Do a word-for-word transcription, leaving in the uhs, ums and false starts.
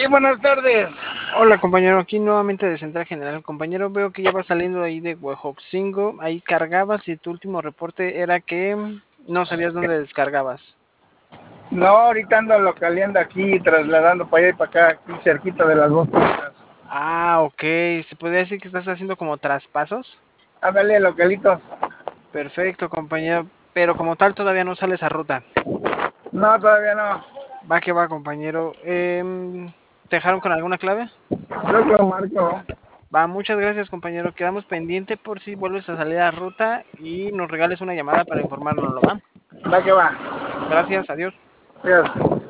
buenas tardes. Hola compañero, aquí nuevamente de Central General. Compañero, veo que ya va saliendo ahí de Huejotzingo. Ahí cargabas y tu último reporte era que no sabías dónde descargabas. No, ahorita ando localeando aquí, trasladando para allá y para acá, aquí cerquita de las dos pistas. Ah, ok. ¿Se podría decir que estás haciendo como traspasos? Ándale, localitos. Perfecto, compañero. Pero como tal todavía no sale esa ruta. No, todavía no. Va que va, compañero. Em, ¿te dejaron con alguna clave? Creo que lo marco. Va, muchas gracias, compañero. Quedamos pendiente por si vuelves a salir a ruta y nos regales una llamada para informarnos, ¿lo va? Va que va. Gracias, adiós. Adiós.